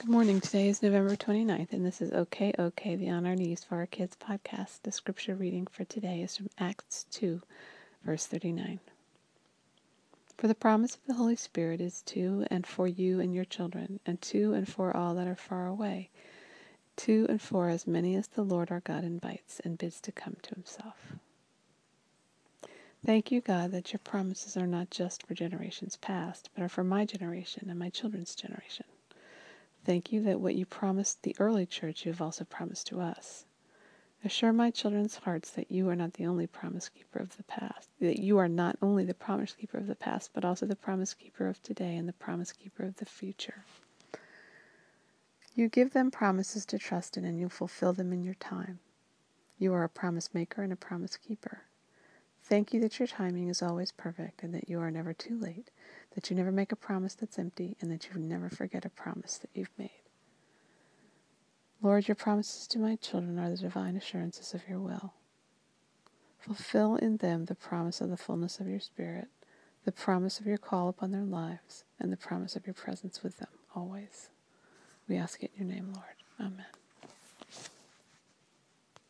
Good morning. Today is November 29th, and this is OK, OK, the On Our Knees for Our Kids podcast. The scripture reading for today is from Acts 2, verse 39. For the promise of the Holy Spirit is to and for you and your children, and to and for all that are far away, to and for as many as the Lord our God invites and bids to come to himself. Thank you, God, that your promises are not just for generations past, but are for my generation and my children's generation. Thank you that what you promised the early church you have also promised to us. Assure my children's hearts that you are not the only promise keeper of the past, that you are not only the promise keeper of the past, but also the promise keeper of today and the promise keeper of the future. You give them promises to trust in, and you fulfill them in your time. You are a promise maker and a promise keeper. Thank you that your timing is always perfect and that you are never too late, that you never make a promise that's empty, and that you never forget a promise that you've made. Lord, your promises to my children are the divine assurances of your will. Fulfill in them the promise of the fullness of your Spirit, the promise of your call upon their lives, and the promise of your presence with them always. We ask it in your name, Lord. Amen.